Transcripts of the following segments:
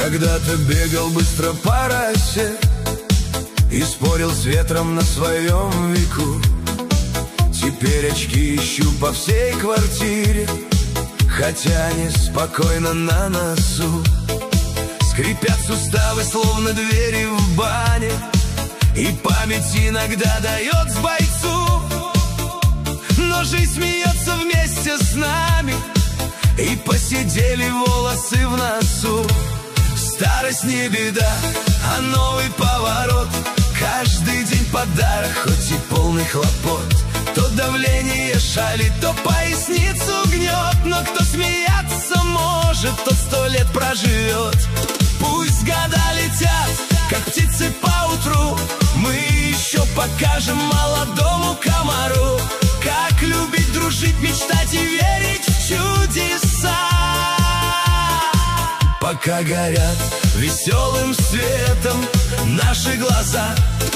Когда-то бегал быстро по росе и спорил с ветром на своем веку. Теперь очки ищу по всей квартире, хотя они спокойно на носу. Скрипят суставы, словно двери в бане, и память иногда дает с бойцу. Но жизнь смеется вместе с нами, и посидели волосы в носу. Старость не беда, а новый поворот. Каждый день подарок, хоть и полный хлопот. То давление шалит, то поясницу гнет. Но кто смеяться может, тот 100 лет проживет. Пусть года летят, как птицы поутру, мы еще покажем молодому комару, как любить, дружить, мечтать и верить в чудеса. Пока горят веселым светом наши глаза.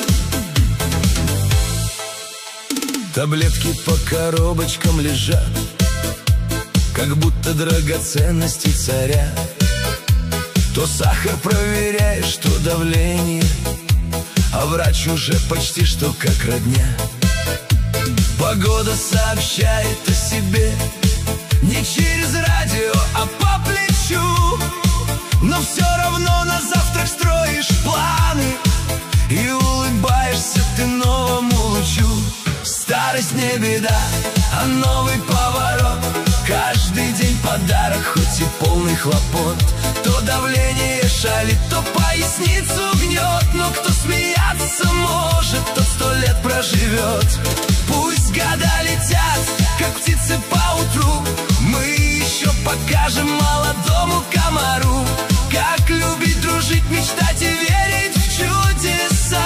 Таблетки по коробочкам лежат, как будто драгоценности царя. То сахар проверяешь, то давление, а врач уже почти что как родня. Погода сообщает о себе не через радио, а по плечу. Но все равно на завтрак строишь планы и улыбаешься ты новому лучу. Старость не беда, а новый поворот. Каждый день подарок, хоть и полный хлопот. То давление шалит, то поясницу гнет. Но кто смеяться может, тот 100 лет проживет. Пусть года летят, как птицы поутру, мы еще покажем молодому комару, как любить, дружить, мечтать и верить в чудеса.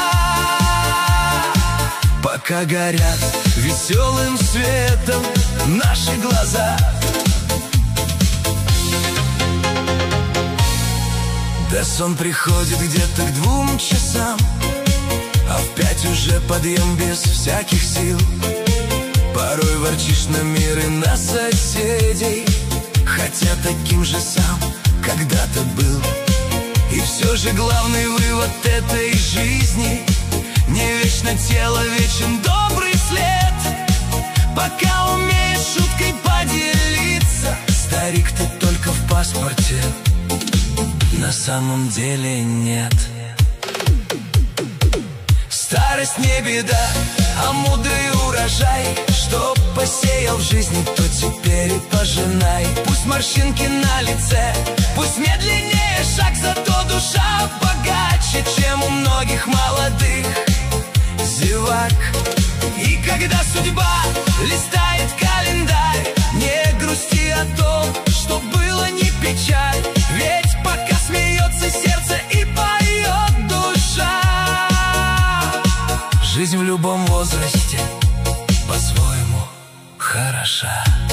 Пока горят веселым светом наши глаза. Да сон приходит где-то к 2 часам, а в 5 уже подъем без всяких сил. Порой ворчишь на мир и на соседей, хотя таким же сам когда-то был. И все же главный вывод этой жизни: не вечно тело, вечен добрый след. Пока умеешь шуткой поделиться, старик ты только в паспорте, на самом деле нет. Старость не беда, а мудрый урожай. Что посеял в жизни, то теперь и пожинай. Пусть морщинки на лице, пусть медленнее шаг, зато душа богаче, чем у многих молодых зевак. И когда судьба листает календарь, не грусти о том, что было, не печаль. Ведь пока смеется сердце и поет душа, жизнь в любом возрасте по-своему хороша.